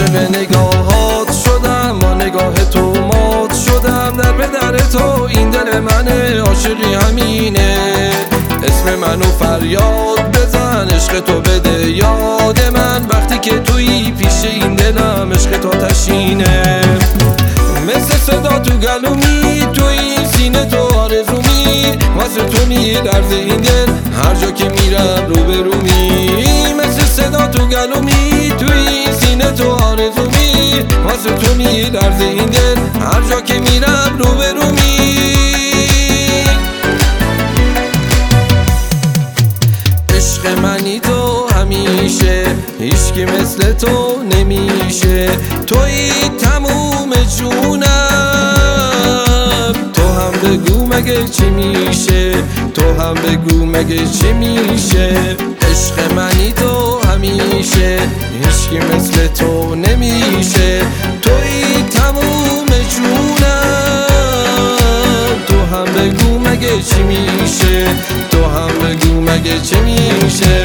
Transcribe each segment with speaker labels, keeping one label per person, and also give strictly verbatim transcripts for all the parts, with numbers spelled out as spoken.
Speaker 1: عاشق نگاهات شدم، با نگاه تو مات شدم. در به در تو این دل منه، عاشقی همینه. اسم منو فریاد بزن، عشق تو بده یاد من. وقتی که توی پیش این دلم، عشق تو تشینه. مثل صدا تو گلومی، توی سینه تو آرزومی. واسه تو میلرزه این دل، هر جا که میرم رو به رومی. مثل صدا تو گلومی، توی سینه تو آرزومی. واسه تو میلرزه این دل، هر جا که میرم رو به رومی. عشق منی تو همیشه، هیچکی مثل تو نمیشه. توی تموم جونم، تو هم بگو مگه چی میشه، تو هم بگو مگه چی میشه. عشق منی تو همیشه، هیچکی مثل تو نمیشه. توی تموم جونم، تو هم بگو مگه چی میشه، تو هم بگو مگه چی میشه.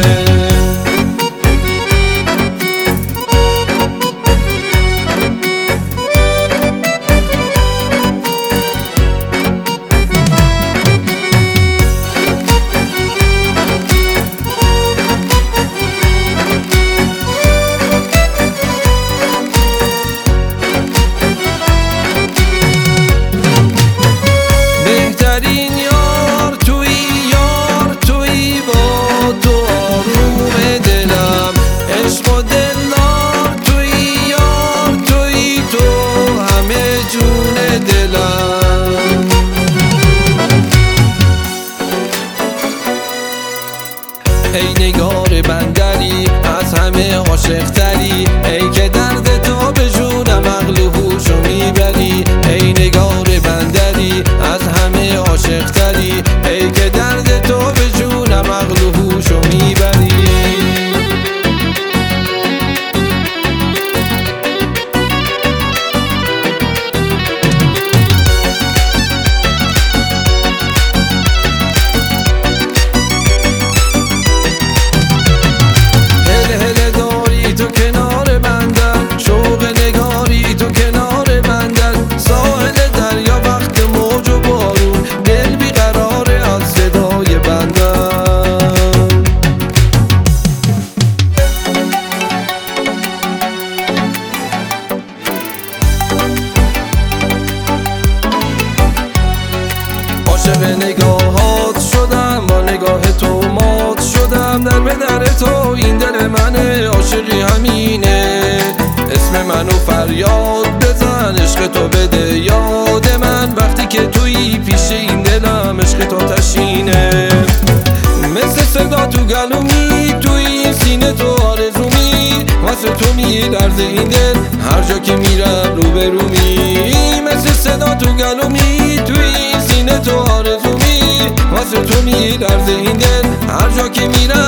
Speaker 1: ای نگار بندری، از همه عاشق تری. ای که درد تو به جونم عقل و هوشو میبری. ای نگار بندری، از همه عاشق تری. ای که درد تو به جونم عقل و هوشو میبری. عاشق نگاهات شدم، با نگاه تو مات شدم. در به در تو این دل منه، عاشقی همینه. اسم منو فریاد بزن، عشق تو بده یاد من. وقتی که توی پیش این دلم، عشق تو تشینه. مثل صدا تو گلومی، توی سینه تو آرزومی. واسه تو میلرزه این دل، هر جا که میرم رو به رومی. مثل صدا تو گلومی، توی سینه تو آرزومی. واسه تو میلرزه این دل، هر جا که میرم